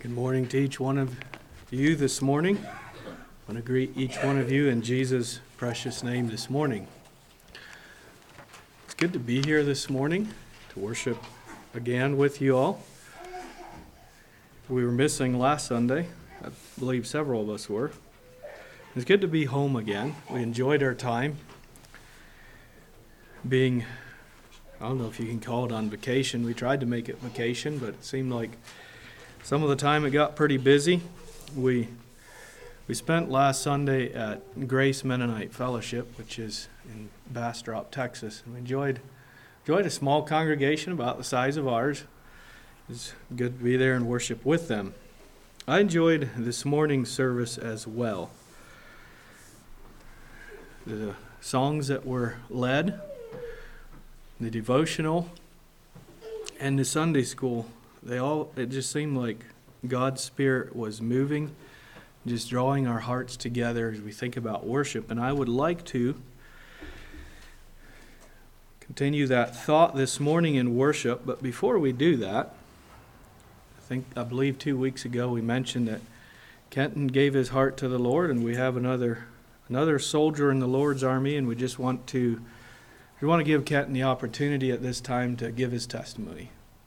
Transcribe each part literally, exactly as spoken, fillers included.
Good morning to each one of you this morning. I want to greet each one of you in Jesus' precious name this morning. It's good to be here this morning to worship again with you all. We were missing last Sunday. I believe several of us were. It's good to be home again. We enjoyed our time being, I don't know if you can call it on vacation. We tried to make it vacation, but it seemed like some of the time it got pretty busy. We we spent last Sunday at Grace Mennonite Fellowship, which is in Bastrop, Texas, and we enjoyed enjoyed a small congregation about the size of ours. It was good to be there and worship with them. I enjoyed this morning's service as well. The songs that were led, the devotional, and the Sunday school. They all, it just seemed like God's Spirit was moving, just drawing our hearts together as we think about worship. And I would like to continue that thought this morning in worship. But before we do that, I think, I believe two weeks ago we mentioned that Kenton gave his heart to the Lord, and we have another another soldier in the Lord's army, and we just want to we want to give Kenton the opportunity at this time to give his testimony.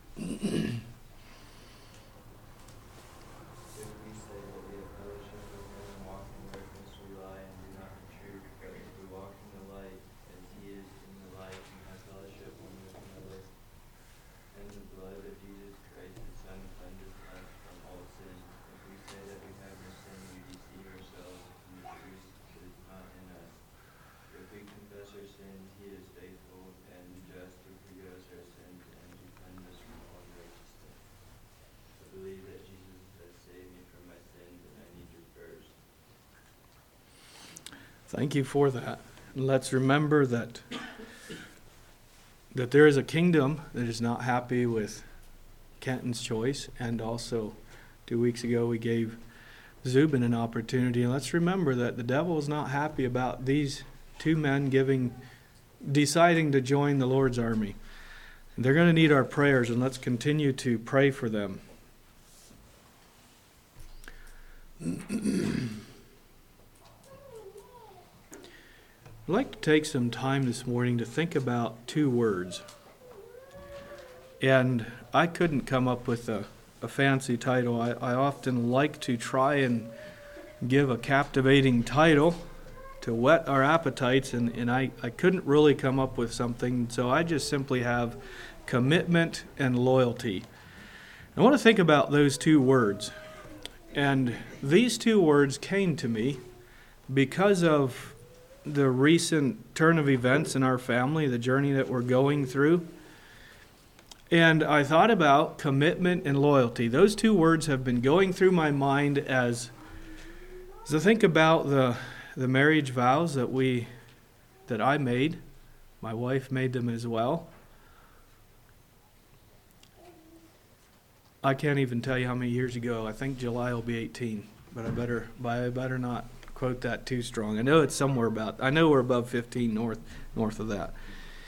Thank you for that. And let's remember that that there is a kingdom that is not happy with Kenton's choice, and also two weeks ago we gave Zubin an opportunity. And let's remember that the devil is not happy about these two men giving, deciding to join the Lord's army. And they're going to need our prayers, and let's continue to pray for them. I'd like to take some time this morning to think about two words. And I couldn't come up with a, a fancy title. I, I often like to try and give a captivating title to whet our appetites, and, and I, I couldn't really come up with something, so I just simply have commitment and loyalty. I want to think about those two words. And these two words came to me because of the recent turn of events in our family, the journey that we're going through. And I thought about commitment and loyalty. Those two words have been going through my mind as, as I think about the the marriage vows that we that I made. My wife made them as well. I can't even tell you how many years ago. I think July will be eighteen, but I better I better not quote that too strong. I know it's somewhere about, I know we're above fifteen north north of that.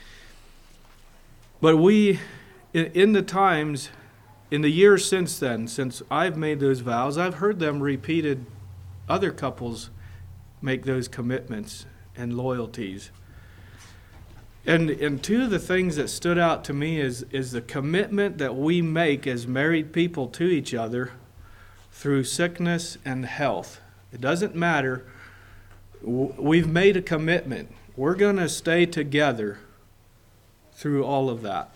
But we, in, in the times, in the years since then, since I've made those vows, I've heard them repeated, other couples make those commitments and loyalties. And, and two of the things that stood out to me is, is the commitment that we make as married people to each other through sickness and health. It doesn't matter. We've made a commitment. We're going to stay together through all of that.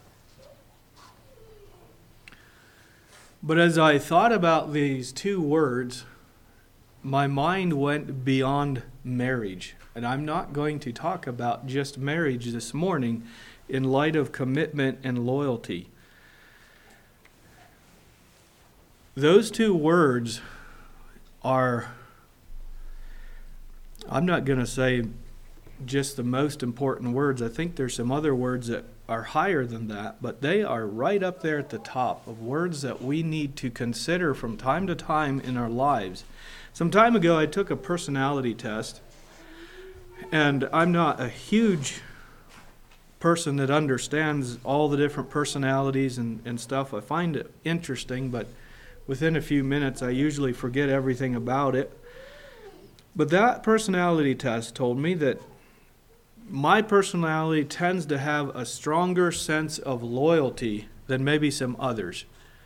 But as I thought about these two words, my mind went beyond marriage. And I'm not going to talk about just marriage this morning in light of commitment and loyalty. Those two words are, I'm not going to say just the most important words. I think there's some other words that are higher than that, but they are right up there at the top of words that we need to consider from time to time in our lives. Some time ago, I took a personality test, and I'm not a huge person that understands all the different personalities and, and stuff. I find it interesting, but within a few minutes, I usually forget everything about it. But that personality test told me that my personality tends to have a stronger sense of loyalty than maybe some others.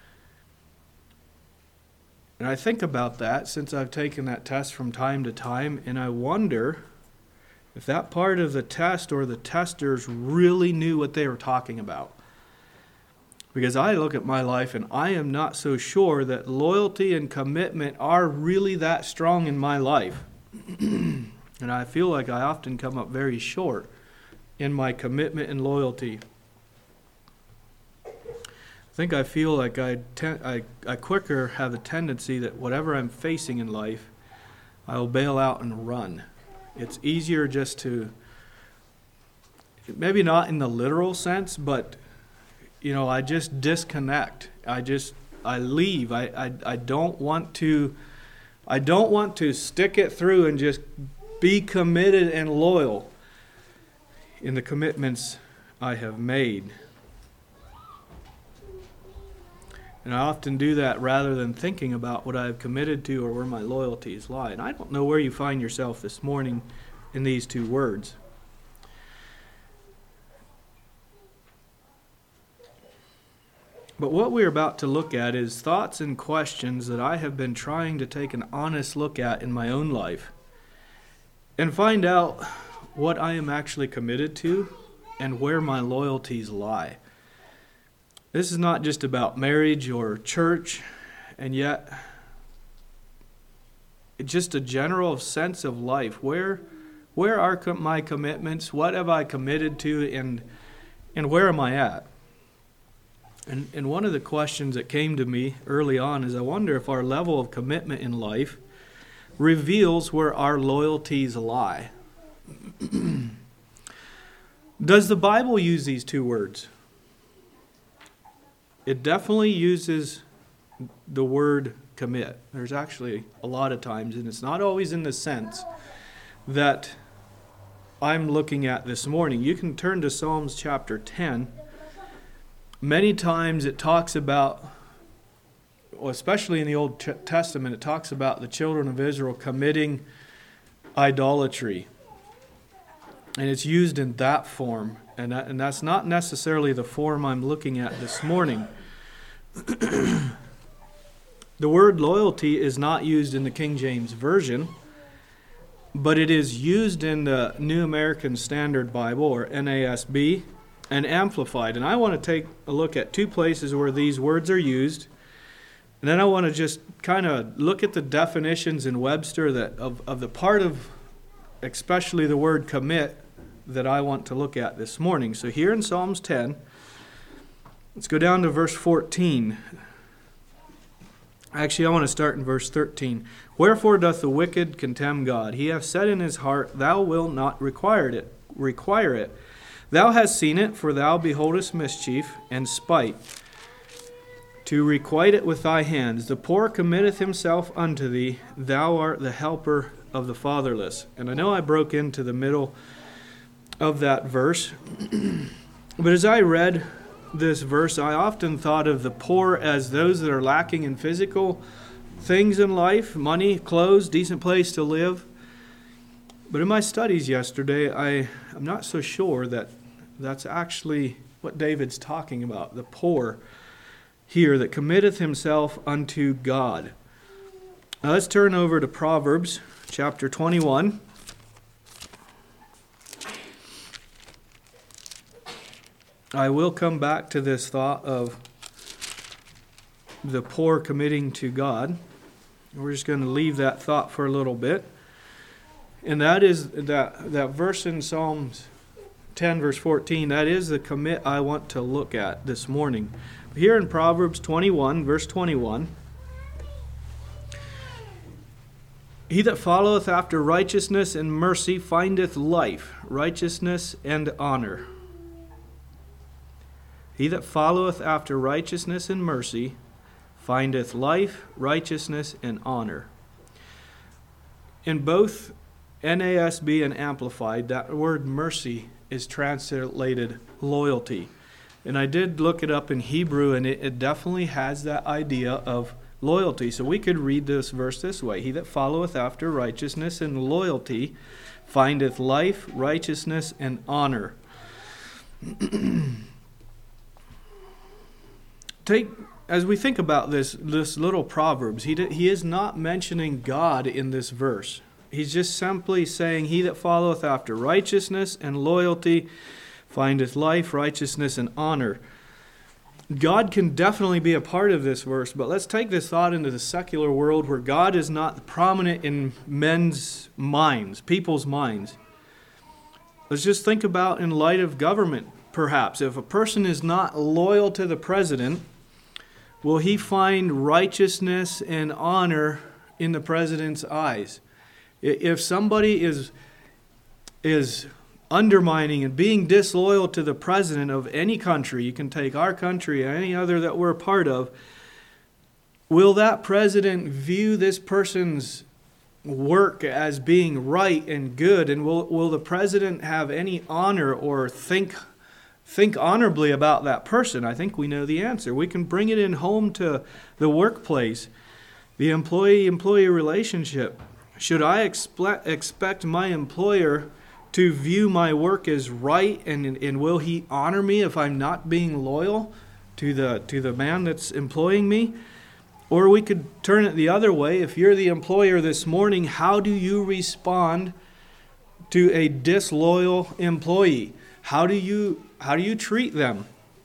And I think about that since I've taken that test from time to time, and I wonder if that part of the test or the testers really knew what they were talking about. Because I look at my life and I am not so sure that loyalty and commitment are really that strong in my life. And I feel like I often come up very short in my commitment and loyalty. I think I feel like I, ten- I, I quicker have a tendency that whatever I'm facing in life, I will bail out and run. It's easier just to, maybe not in the literal sense, but, you know, I just disconnect. I just, I leave. I, I, I don't want to, I don't want to stick it through and just be committed and loyal in the commitments I have made. And I often do that rather than thinking about what I've committed to or where my loyalties lie. And I don't know where you find yourself this morning in these two words. But what we're about to look at is thoughts and questions that I have been trying to take an honest look at in my own life and find out what I am actually committed to and where my loyalties lie. This is not just about marriage or church, and yet it's just a general sense of life. Where where are my commitments? What have I committed to, and and where am I at? And, and one of the questions that came to me early on is I wonder if our level of commitment in life reveals where our loyalties lie. Does the Bible use these two words? It definitely uses the word commit. There's actually a lot of times, and it's not always in the sense that I'm looking at this morning. You can turn to Psalms chapter ten. Many times it talks about, well, especially in the Old Testament, it talks about the children of Israel committing idolatry. And it's used in that form. And, that, and that's not necessarily the form I'm looking at this morning. The word loyalty is not used in the King James Version, but it is used in the New American Standard Bible, or N A S B, and Amplified. And I want to take a look at two places where these words are used. And then I want to just kind of look at the definitions in Webster that of, of the part of, especially the word commit, that I want to look at this morning. So here in Psalms ten, let's go down to verse fourteen. Actually, I want to start in verse thirteen. Wherefore doth the wicked contemn God? He hath said in his heart, Thou wilt not require it. Require it. Thou hast seen it, for thou beholdest mischief and spite, to requite it with thy hands. The poor committeth himself unto thee. Thou art the helper of the fatherless. And I know I broke into the middle of that verse, but as I read this verse, I often thought of the poor as those that are lacking in physical things in life, money, clothes, decent place to live. But in my studies yesterday, I, I'm not so sure that that's actually what David's talking about, the poor here that committeth himself unto God. Now let's turn over to Proverbs chapter twenty-one. I will come back to this thought of the poor committing to God. We're just going to leave that thought for a little bit. And that is that, that verse in Psalms ten, verse fourteen, that is the commit I want to look at this morning. Here in Proverbs twenty-one, verse twenty-one, he that followeth after righteousness and mercy findeth life, righteousness, and honor. He that followeth after righteousness and mercy findeth life, righteousness, and honor. In both N A S B and Amplified, that word mercy is translated loyalty. And I did look it up in Hebrew, and it, it definitely has that idea of loyalty. So we could read this verse this way: He that followeth after righteousness and loyalty findeth life, righteousness, and honor. Take as we think about this this little Proverbs, he he is not mentioning God in this verse. He's just simply saying, He that followeth after righteousness and loyalty findeth life, righteousness, and honor. God can definitely be a part of this verse, but let's take this thought into the secular world where God is not prominent in men's minds, people's minds. Let's just think about in light of government, perhaps. If a person is not loyal to the president, will he find righteousness and honor in the president's eyes? If somebody is is undermining and being disloyal to the president of any country, you can take our country or any other that we're a part of, will that president view this person's work as being right and good? And will will the president have any honor or think think honorably about that person? I think we know the answer. We can bring it in home to the workplace, the employee-employee relationship. Should I expe- expect my employer to view my work as right, and, and will he honor me if I'm not being loyal to the to the man that's employing me? Or we could turn it the other way. If you're the employer this morning, how do you respond to a disloyal employee? How do you how do you treat them?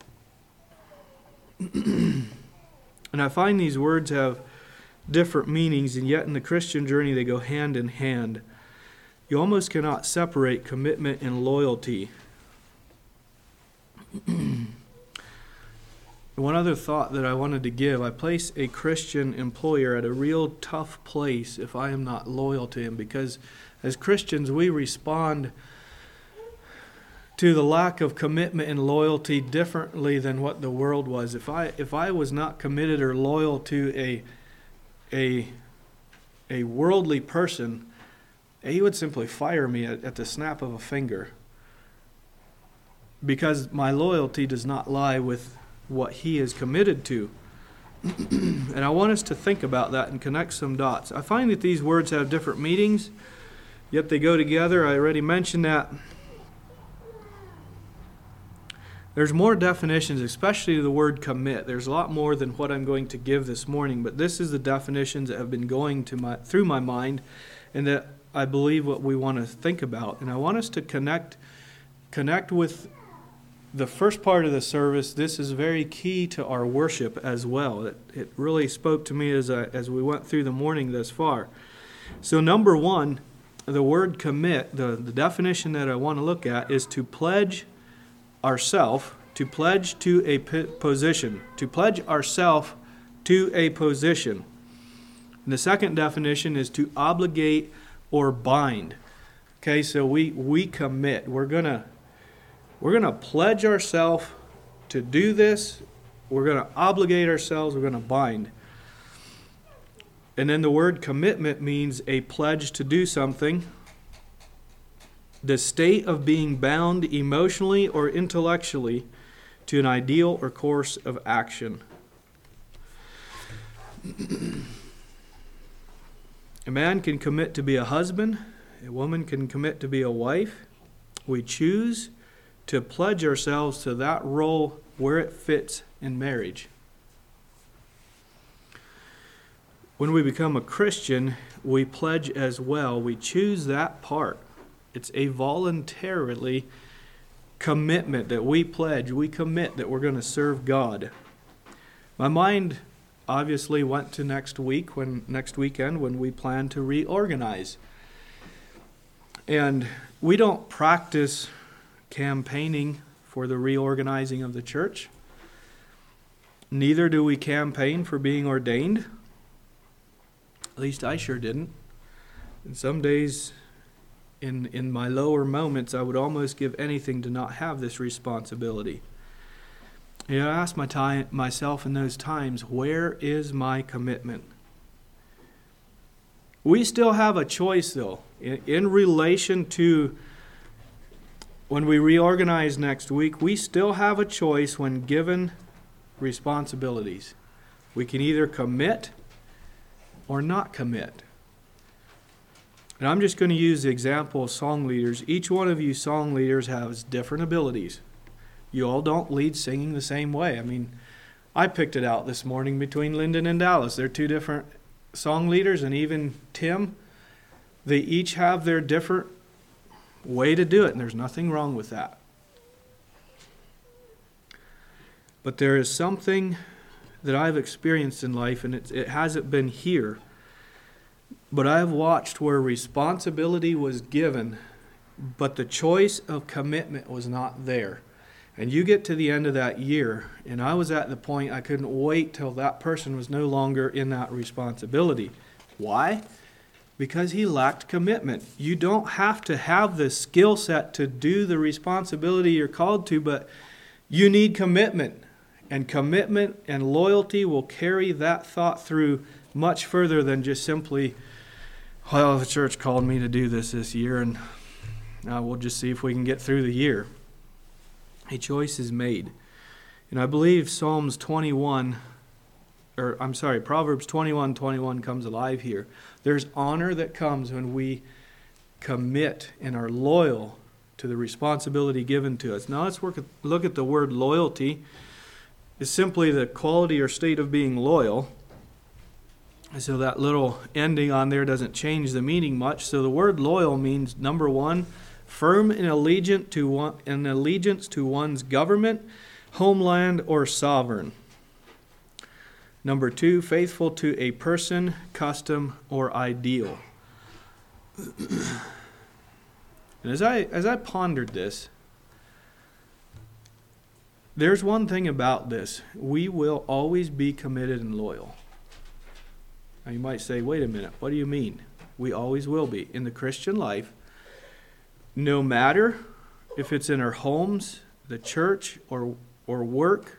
And I find these words have different meanings, and yet in the Christian journey they go hand in hand. You almost cannot separate commitment and loyalty. One other thought that I wanted to give: I place a Christian employer at a real tough place if I am not loyal to him, because as Christians we respond to the lack of commitment and loyalty differently than what the world was. If I if I was not committed or loyal to a a a worldly person, he would simply fire me at, at the snap of a finger, because my loyalty does not lie with what he is committed to. And I want us to think about that and connect some dots. I find that these words have different meanings, yet they go together. I already mentioned that. There's more definitions, especially to the word commit. There's a lot more than what I'm going to give this morning, but this is the definitions that have been going to my through my mind, and that I believe what we want to think about. And I want us to connect connect with the first part of the service. This is very key to our worship as well. It, it really spoke to me as I, as we went through the morning thus far. So number one, the word commit, the, the definition that I want to look at is to pledge ourself, to pledge to a position, to pledge ourself to a position. And the second definition is to obligate or bind. Okay, so we we commit. We're gonna we're gonna pledge ourselves to do this. We're gonna obligate ourselves. We're gonna bind. And then the word commitment means a pledge to do something. The state of being bound emotionally or intellectually to an ideal or course of action. A man can commit to be a husband. A woman can commit to be a wife. We choose to pledge ourselves to that role where it fits in marriage. When we become a Christian, we pledge as well. We choose that part. It's a voluntarily commitment that we pledge. We commit that we're going to serve God. My mind obviously went to next week, when next weekend, when we plan to reorganize. And we don't practice campaigning for the reorganizing of the church. Neither do we campaign for being ordained. At least I sure didn't. And some days, in in my lower moments, I would almost give anything to not have this responsibility. You know, I ask my time, myself in those times, where is my commitment? We still have a choice, though, in, in relation to when we reorganize next week. We still have a choice when given responsibilities. We can either commit or not commit. And I'm just going to use the example of song leaders. Each one of you song leaders has different abilities. You all don't lead singing the same way. I mean, I picked it out this morning between Lyndon and Dallas. They're two different song leaders, and even Tim, they each have their different way to do it, and there's nothing wrong with that. But there is something that I've experienced in life, and it, it hasn't been here, but I've watched where responsibility was given, but the choice of commitment was not there. And you get to the end of that year, and I was at the point I couldn't wait till that person was no longer in that responsibility. Why? Because he lacked commitment. You don't have to have the skill set to do the responsibility you're called to, but you need commitment. And commitment and loyalty will carry that thought through much further than just simply, well, the church called me to do this this year, and uh, we'll just see if we can get through the year. A choice is made. And I believe Psalms twenty-one, or I'm sorry, Proverbs twenty-one twenty-one comes alive here. There's honor that comes when we commit and are loyal to the responsibility given to us. Now let's work at, look at the word loyalty. It's simply the quality or state of being loyal. So that little ending on there doesn't change the meaning much. So the word loyal means, number one, firm in allegiance to one, in allegiance to one's government, homeland, or sovereign. Number two, faithful to a person, custom, or ideal. And as I as I pondered this, there's one thing about this. We will always be committed and loyal. Now you might say, wait a minute, what do you mean? We always will be. In the Christian life, no matter if it's in our homes, the church, or or work,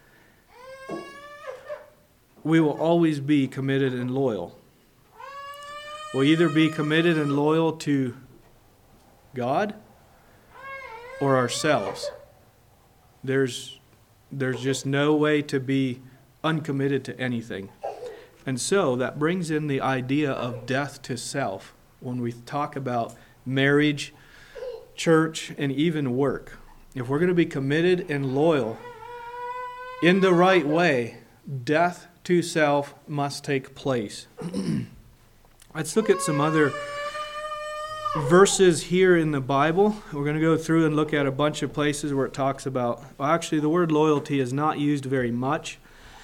we will always be committed and loyal. We'll either be committed and loyal to God or ourselves. There's, there's just no way to be uncommitted to anything. And so that brings in the idea of death to self when we talk about marriage, church, and even work. If we're going to be committed and loyal in the right way, death to self must take place. Let's look at some other verses here in the Bible. We're going to go through and look at a bunch of places where it talks about, well, actually the word loyalty is not used very much.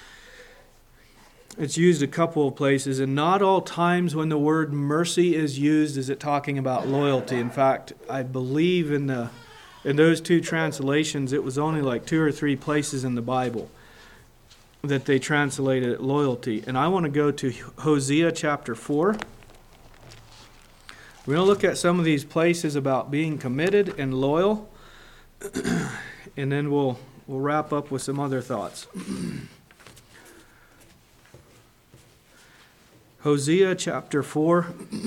It's used a couple of places, and not all times when the word mercy is used is it talking about loyalty. In fact, I believe in the in those two translations, it was only like two or three places in the Bible that they translated loyalty. And I want to go to Hosea chapter four. We're going to look at some of these places about being committed and loyal, and then we'll we'll wrap up with some other thoughts. Hosea chapter four.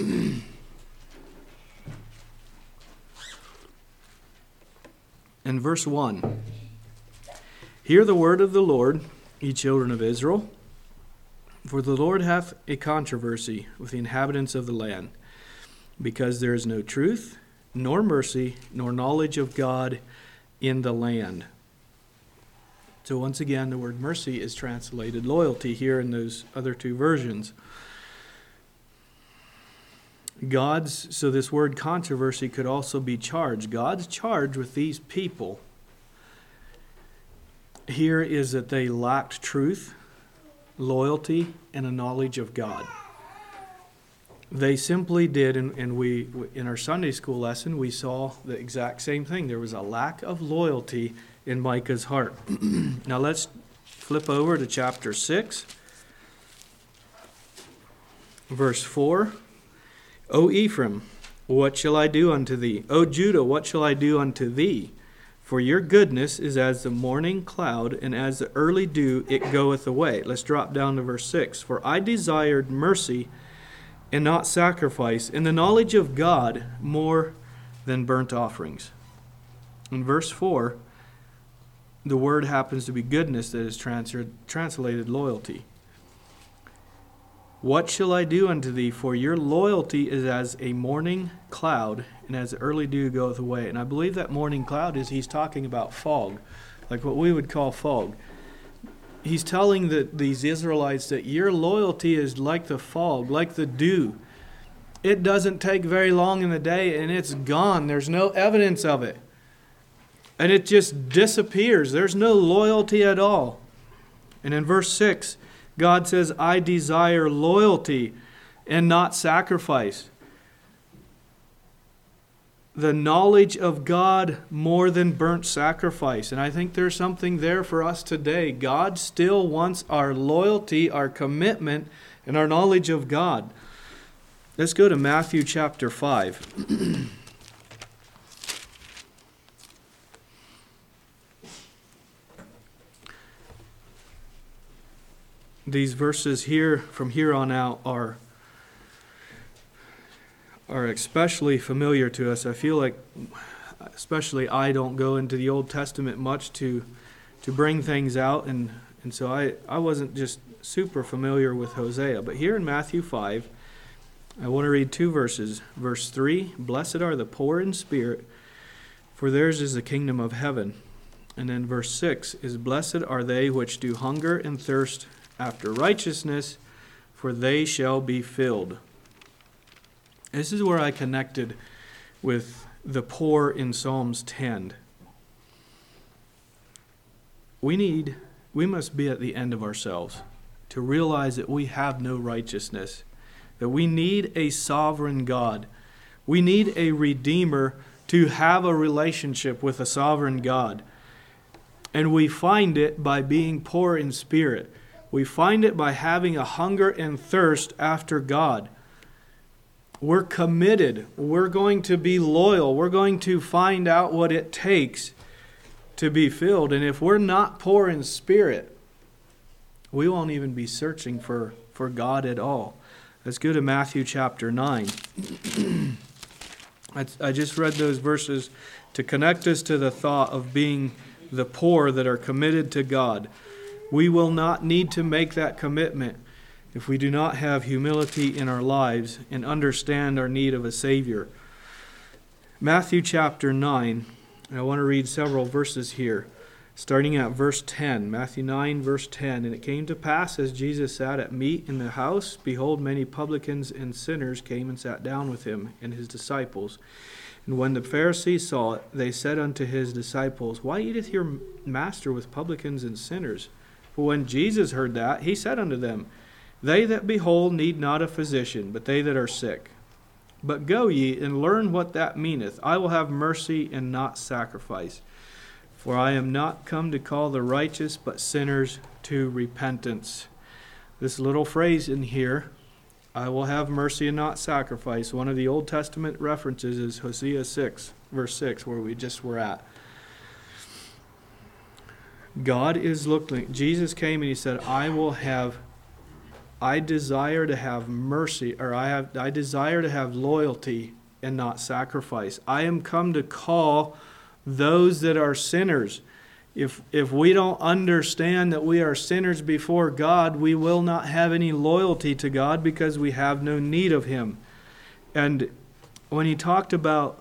And verse one. Hear the word of the Lord, ye children of Israel. For the Lord hath a controversy with the inhabitants of the land, because there is no truth, nor mercy, nor knowledge of God in the land. So once again, the word mercy is translated loyalty here in those other two versions. God's, so this word controversy could also be charge. God's charge with these people here is that they lacked truth, loyalty, and a knowledge of God. They simply did, and, and we, in our Sunday school lesson, we saw the exact same thing. There was a lack of loyalty in Micah's heart. Now let's flip over to chapter six, verse four. O Ephraim, what shall I do unto thee? O Judah, what shall I do unto thee? For your goodness is as the morning cloud, and as the early dew it goeth away. Let's drop down to verse six. For I desired mercy and not sacrifice, and the knowledge of God more than burnt offerings. In verse four, the word happens to be goodness that is trans- translated loyalty. What shall I do unto thee? For your loyalty is as a morning cloud, and as the early dew goeth away. And I believe that morning cloud is he's talking about fog, like what we would call fog. He's telling the, these Israelites that your loyalty is like the fog, like the dew. It doesn't take very long in the day, and it's gone. There's no evidence of it. And it just disappears. There's no loyalty at all. And in verse six, God says, I desire loyalty and not sacrifice. The knowledge of God more than burnt sacrifice. And I think there's something there for us today. God still wants our loyalty, our commitment, and our knowledge of God. Let's go to Matthew chapter five. These verses here, from here on out, are, are especially familiar to us. I feel like, especially I don't go into the Old Testament much to to bring things out, and, and so I, I wasn't just super familiar with Hosea. But here in Matthew five, I want to read two verses. Verse three, blessed are the poor in spirit, for theirs is the kingdom of heaven. And then verse six is, blessed are they which do hunger and thirst after righteousness, for they shall be filled. This is where I connected with the poor in Psalms ten. We need, we must be at the end of ourselves to realize that we have no righteousness, that we need a sovereign God. We need a Redeemer to have a relationship with a sovereign God. And we find it by being poor in spirit. We find it by having a hunger and thirst after God. We're committed. We're going to be loyal. We're going to find out what it takes to be filled. And if we're not poor in spirit, we won't even be searching for, for God at all. Let's go to Matthew chapter nine. I, I just read those verses to connect us to the thought of being the poor that are committed to God. We will not need to make that commitment if we do not have humility in our lives and understand our need of a Savior. Matthew chapter nine, and I want to read several verses here, starting at verse ten. Matthew nine, verse ten. And it came to pass, as Jesus sat at meat in the house, behold, many publicans and sinners came and sat down with him and his disciples. And when the Pharisees saw it, they said unto his disciples, why eateth your master with publicans and sinners? For when Jesus heard that, he said unto them, they that behold need not a physician, but they that are sick. But go ye and learn what that meaneth. I will have mercy and not sacrifice. For I am not come to call the righteous, but sinners to repentance. This little phrase in here, I will have mercy and not sacrifice, one of the Old Testament references is Hosea six, verse six, where we just were at. God is looking. Jesus came and he said, I will have, I desire to have mercy, or I have, I desire to have loyalty and not sacrifice. I am come to call those that are sinners. If, if we don't understand that we are sinners before God, we will not have any loyalty to God because we have no need of Him. And when he talked about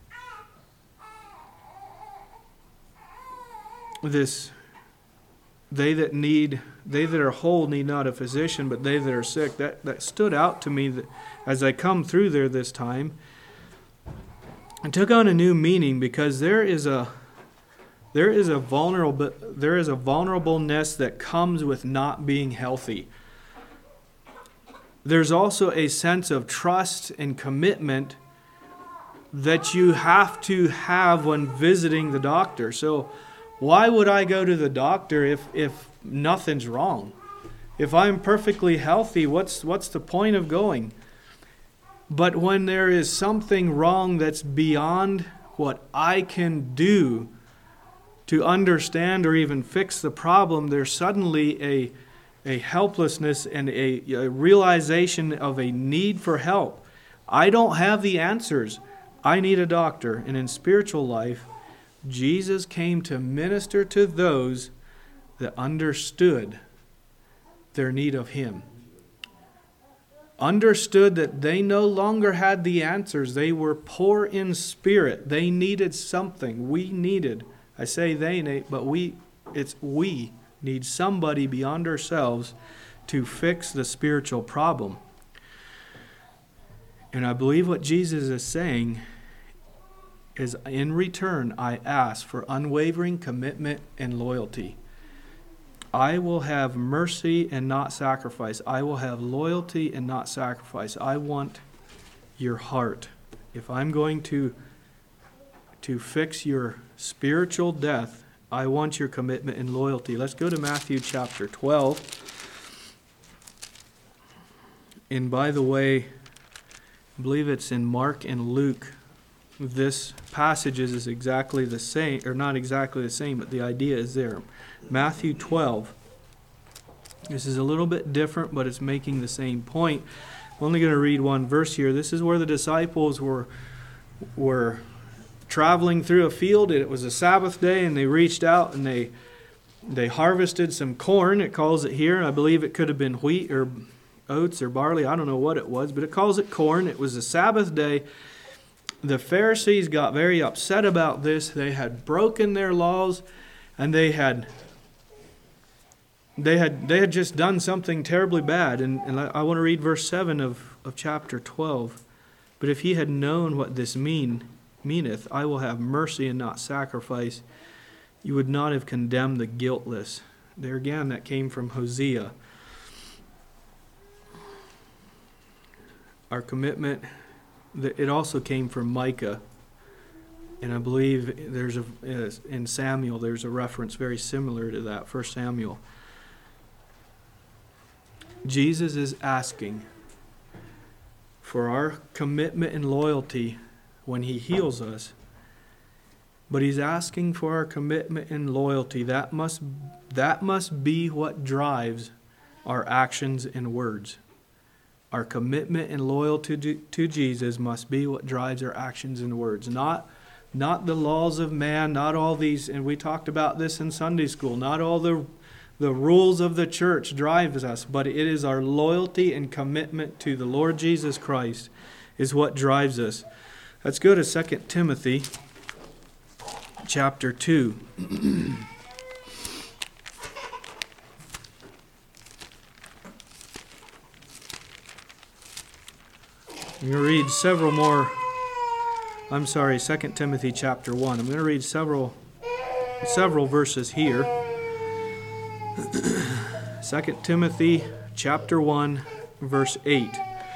this, they that need, they that are whole need not a physician, but they that are sick, that, that stood out to me that as I come through there this time. It took on a new meaning because there is a there is a vulnerable there is a vulnerableness that comes with not being healthy. There's also a sense of trust and commitment that you have to have when visiting the doctor. So why would I go to the doctor if, if nothing's wrong? If I'm perfectly healthy, what's what's the point of going? But when there is something wrong that's beyond what I can do to understand or even fix the problem, there's suddenly a, a helplessness and a, a realization of a need for help. I don't have the answers. I need a doctor. And in spiritual life, Jesus came to minister to those that understood their need of Him. understood that they no longer had the answers. They were poor in spirit. They needed something. We needed, I say they, Nate, but we, it's we need somebody beyond ourselves to fix the spiritual problem. And I believe what Jesus is saying is, in return, I ask for unwavering commitment and loyalty. I will have mercy and not sacrifice. I will have loyalty and not sacrifice. I want your heart. If I'm going to, to fix your spiritual death, I want your commitment and loyalty. Let's go to Matthew chapter twelve. And by the way, I believe it's in Mark and Luke. This passage is exactly the same, or not exactly the same, but the idea is there. Matthew twelve. This is a little bit different, but it's making the same point. I'm only going to read one verse here. This is where the disciples were, were traveling through a field. It was a Sabbath day, and they reached out and they they harvested some corn. It calls it here. I believe it could have been wheat or oats or barley. I don't know what it was, but it calls it corn. It was a Sabbath day. The Pharisees got very upset about this. They had broken their laws, and they had they had they had just done something terribly bad. And, and I want to read verse seven of, of chapter twelve. But if ye had known what this mean meaneth, I will have mercy and not sacrifice, you would not have condemned the guiltless. There again, that came from Hosea. Our commitment, it also came from Micah. And I believe there's a in Samuel, there's a reference very similar to that, First Samuel. Jesus is asking for our commitment and loyalty when he heals us. But he's asking for our commitment and loyalty. That must, that must be what drives our actions and words. Our commitment and loyalty to, to Jesus must be what drives our actions and words. Not, not the laws of man, not all these, and we talked about this in Sunday school, not all the, the rules of the church drives us, but it is our loyalty and commitment to the Lord Jesus Christ is what drives us. Let's go to Second Timothy chapter two. I'm going to read several more. I'm sorry, Second Timothy chapter one. I'm going to read several several verses here. Second Timothy chapter one, verse eight.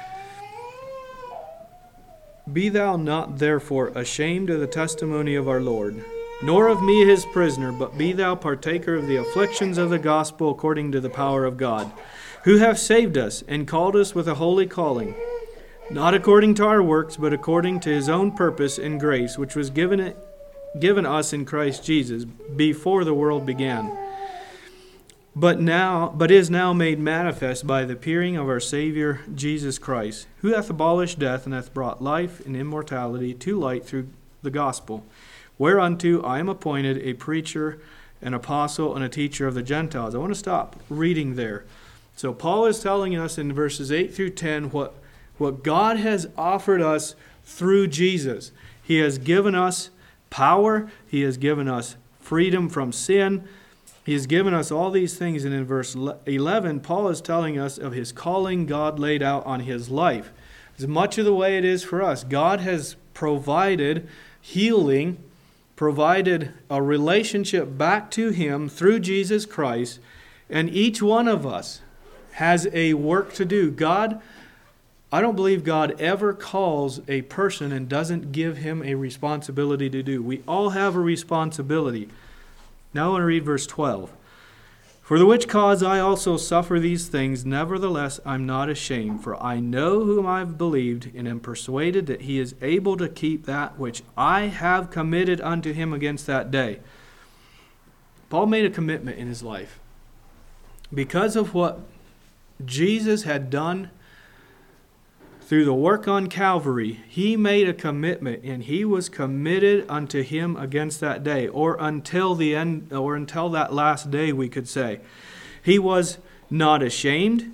Be thou not therefore ashamed of the testimony of our Lord, nor of me his prisoner, but be thou partaker of the afflictions of the gospel according to the power of God, who hath saved us and called us with a holy calling, not according to our works, but according to his own purpose and grace, which was given given us in Christ Jesus before the world began, but now, but is now made manifest by the appearing of our Savior Jesus Christ, who hath abolished death and hath brought life and immortality to light through the gospel, whereunto I am appointed a preacher, an apostle, and a teacher of the Gentiles. I want to stop reading there. So Paul is telling us in verses eight through ten what, what God has offered us through Jesus. He has given us power. He has given us freedom from sin. He has given us all these things. And in verse eleven, Paul is telling us of his calling God laid out on his life. As much of the way it is for us, God has provided healing, provided a relationship back to him through Jesus Christ. And each one of us has a work to do. God, I don't believe God ever calls a person and doesn't give him a responsibility to do. We all have a responsibility. Now I want to read verse twelve. For the which cause I also suffer these things, nevertheless I'm not ashamed, for I know whom I have believed, and am persuaded that he is able to keep that which I have committed unto him against that day. Paul made a commitment in his life. Because of what Jesus had done through the work on Calvary, he made a commitment, and he was committed unto him against that day, or until the end, or until that last day, we could say. He was not ashamed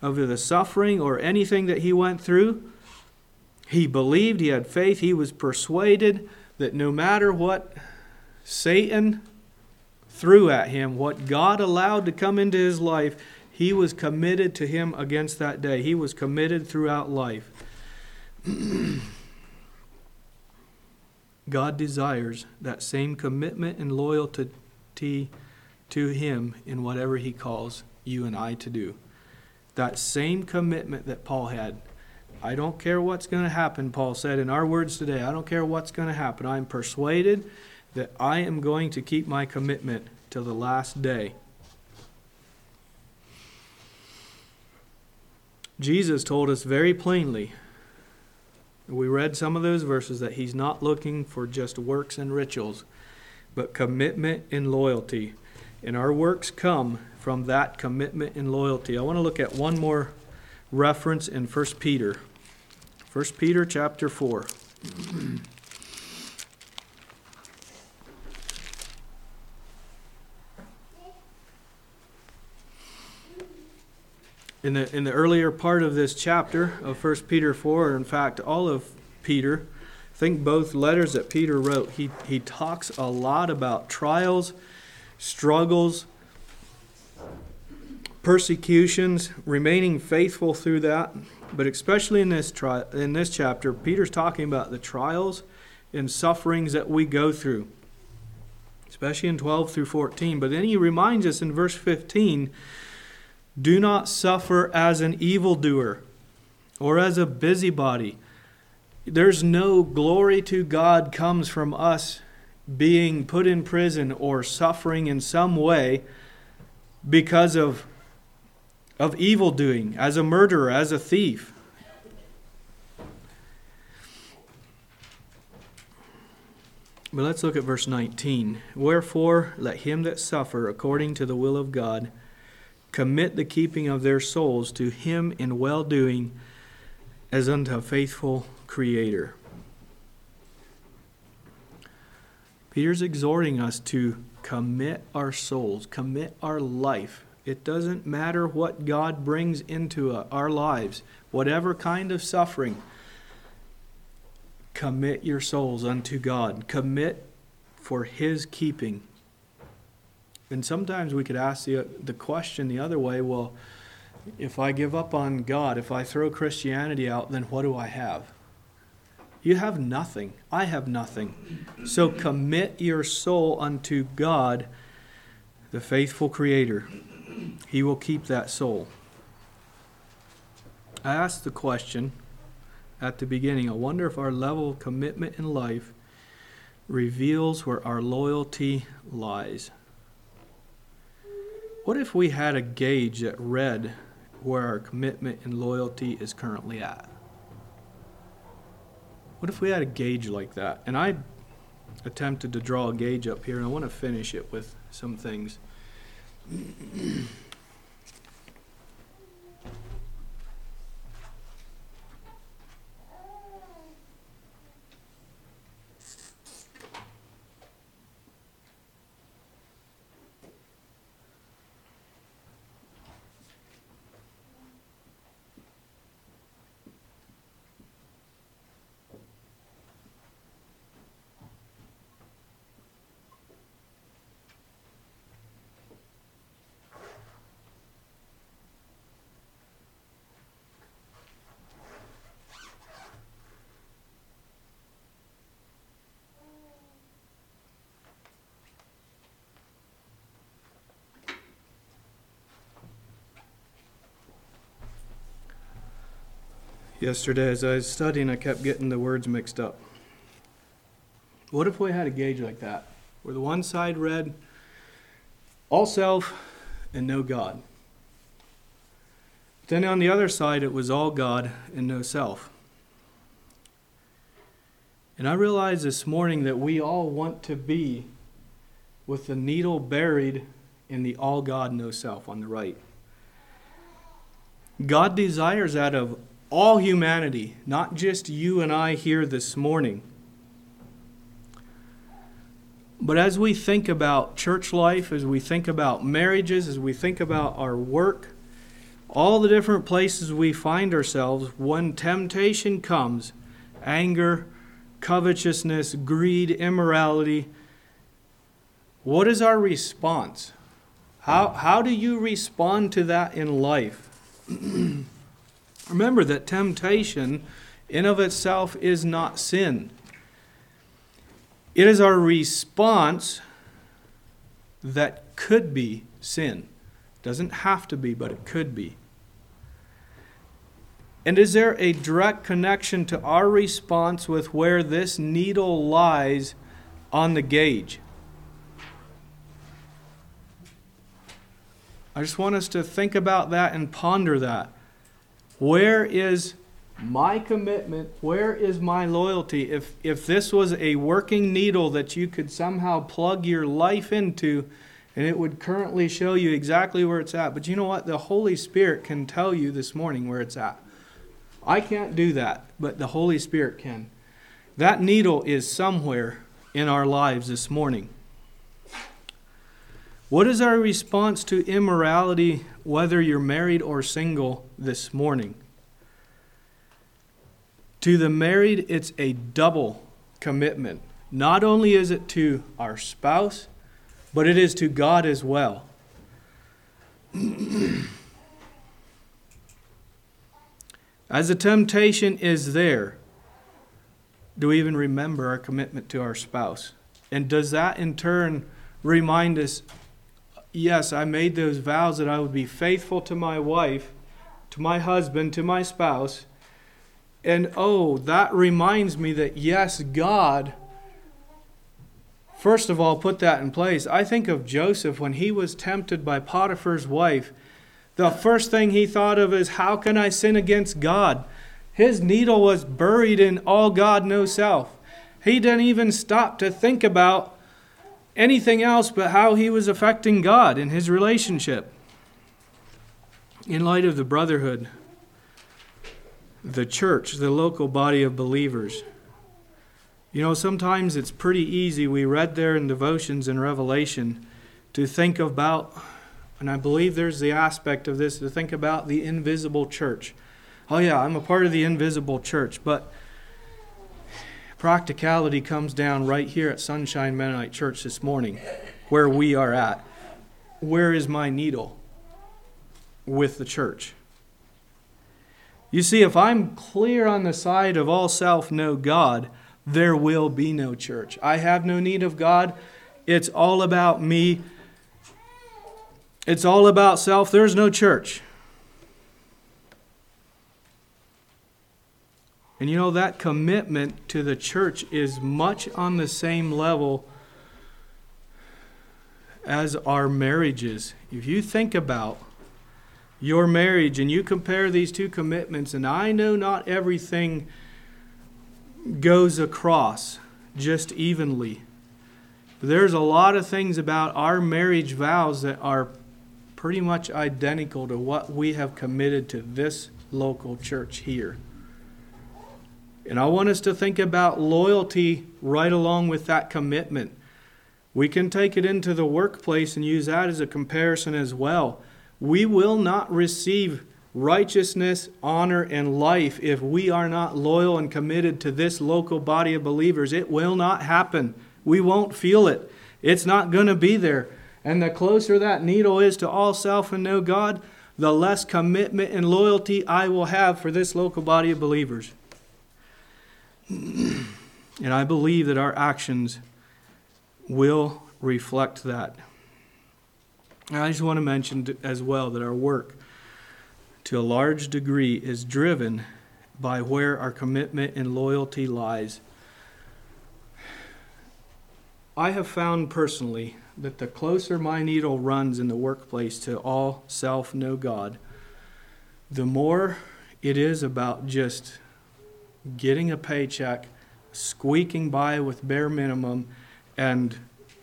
of the suffering or anything that he went through. He believed, he had faith, he was persuaded that no matter what Satan threw at him, what God allowed to come into his life, he was committed to him against that day. He was committed throughout life. God desires that same commitment and loyalty to him in whatever he calls you and I to do. That same commitment that Paul had. I don't care what's going to happen, Paul said in our words today. I don't care what's going to happen. I'm persuaded that I am going to keep my commitment till the last day. Jesus told us very plainly, we read some of those verses, that he's not looking for just works and rituals, but commitment and loyalty. And our works come from that commitment and loyalty. I want to look at one more reference in First Peter. First Peter chapter four. In the, in the earlier part of this chapter of First Peter four, or in fact all of Peter, I think both letters that Peter wrote, he, he talks a lot about trials, struggles, persecutions, remaining faithful through that. But especially in this tri- in this chapter, Peter's talking about the trials and sufferings that we go through, especially in twelve through fourteen. But then he reminds us in verse fifteen, do not suffer as an evildoer or as a busybody. There's no glory to God comes from us being put in prison or suffering in some way because of, of evil doing, as a murderer, as a thief. But let's look at verse nineteen. Wherefore, let him that suffer according to the will of God commit the keeping of their souls to him in well-doing as unto a faithful Creator. Peter's exhorting us to commit our souls, commit our life. It doesn't matter what God brings into our lives, whatever kind of suffering. Commit your souls unto God. Commit for his keeping. And sometimes we could ask the, the question the other way, well, if I give up on God, if I throw Christianity out, then what do I have? You have nothing. I have nothing. So commit your soul unto God, the faithful Creator. He will keep that soul. I asked the question at the beginning, I wonder if our level of commitment in life reveals where our loyalty lies. What if we had a gauge that read where our commitment and loyalty is currently at? What if we had a gauge like that? And I attempted to draw a gauge up here, and I want to finish it with some things. Yesterday, as I was studying, I kept getting the words mixed up. What if we had a gauge like that, where the one side read, all self and no God? Then on the other side, it was all God and no self. And I realized this morning that we all want to be with the needle buried in the all God, no self on the right. God desires that of all humanity, not just you and I here this morning. But as we think about church life, as we think about marriages, as we think about our work, all the different places we find ourselves when temptation comes, anger, covetousness, greed, immorality, what is our response? How, how do you respond to that in life? Remember that temptation in of itself is not sin. It is our response that could be sin. Doesn't have to be, but it could be. And is there a direct connection to our response with where this needle lies on the gauge? I just want us to think about that and ponder that. Where is my commitment? Where is my loyalty? If, if this was a working needle that you could somehow plug your life into, and it would currently show you exactly where it's at. But you know what? The Holy Spirit can tell you this morning where it's at. I can't do that, but the Holy Spirit can. That needle is somewhere in our lives this morning. What is our response to immorality, whether you're married or single, this morning? To the married, it's a double commitment. Not only is it to our spouse, but it is to God as well. As the temptation is there, do we even remember our commitment to our spouse? And does that in turn remind us, yes, I made those vows that I would be faithful to my wife, to my husband, to my spouse. And oh, that reminds me that yes, God, first of all, put that in place. I think of Joseph when he was tempted by Potiphar's wife. The first thing he thought of is, how can I sin against God? His needle was buried in all God knows self. He didn't even stop to think about anything else but how he was affecting God in his relationship. In light of the brotherhood, the church, the local body of believers. You know, sometimes it's pretty easy, we read there in devotions and Revelation, to think about, and I believe there's the aspect of this, to think about the invisible church. Oh yeah, I'm a part of the invisible church, but practicality comes down right here at Sunshine Mennonite Church this morning, where we are at. Where is my needle with the church? You see, if I'm clear on the side of all self, no God, there will be no church. I have no need of God. It's all about me. It's all about self. There's no church. And you know, that commitment to the church is much on the same level as our marriages. If you think about your marriage and you compare these two commitments, and I know not everything goes across just evenly. There's a lot of things about our marriage vows that are pretty much identical to what we have committed to this local church here. And I want us to think about loyalty right along with that commitment. We can take it into the workplace and use that as a comparison as well. We will not receive righteousness, honor, and life if we are not loyal and committed to this local body of believers. It will not happen. We won't feel it. It's not going to be there. And the closer that needle is to all self and no God, the less commitment and loyalty I will have for this local body of believers. And I believe that our actions will reflect that. And I just want to mention as well that our work, to a large degree, is driven by where our commitment and loyalty lies. I have found personally that the closer my needle runs in the workplace to all self, no God, the more it is about just getting a paycheck, squeaking by with bare minimum, and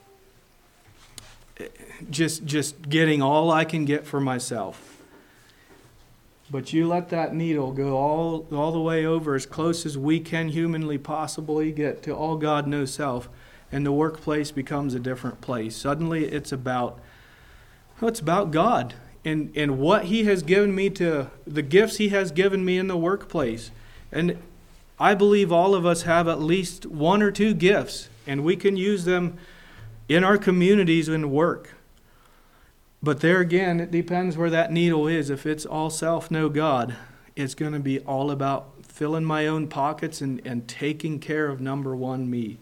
just just getting all I can get for myself. But you let that needle go all, all the way over as close as we can humanly possibly get to all God knows self, and the workplace becomes a different place. Suddenly it's about, well, it's about God. and, and what He has given me to, the gifts He has given me in the workplace. And I believe all of us have at least one or two gifts, and we can use them in our communities and work. But there again, it depends where that needle is. If it's all self, no God, it's going to be all about filling my own pockets and, and taking care of number one, me.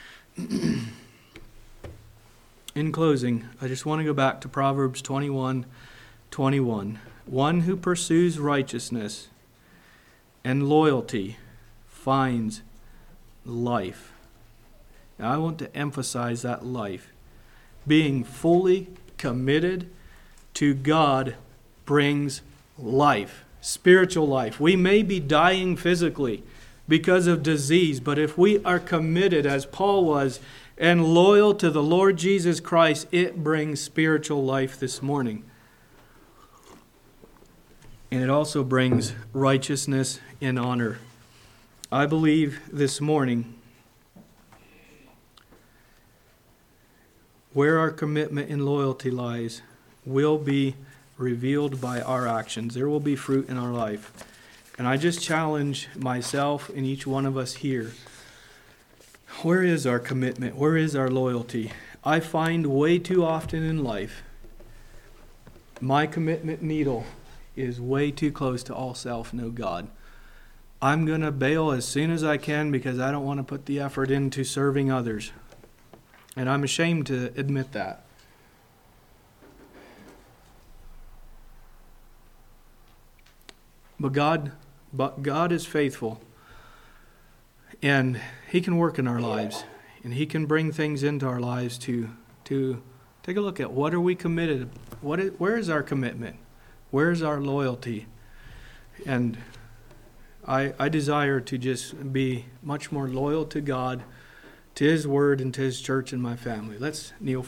In closing, I just want to go back to Proverbs twenty-one twenty-one. One who pursues righteousness and loyalty finds life. Now, I want to emphasize that life. Being fully committed to God brings life, spiritual life. We may be dying physically because of disease, but if we are committed, as Paul was, and loyal to the Lord Jesus Christ, it brings spiritual life this morning. And it also brings righteousness and honor. I believe this morning, where our commitment and loyalty lies will be revealed by our actions. There will be fruit in our life. And I just challenge myself and each one of us here. Where is our commitment? Where is our loyalty? I find way too often in life, my commitment needle is way too close to all self, no God. I'm going to bail as soon as I can because I don't want to put the effort into serving others. And I'm ashamed to admit that. But God, but God is faithful. And He can work in our lives. And He can bring things into our lives to, to take a look at what are we committed. What is, where is our commitment? Where is our loyalty? And I, I desire to just be much more loyal to God, to His Word, and to His church and my family. Let's kneel.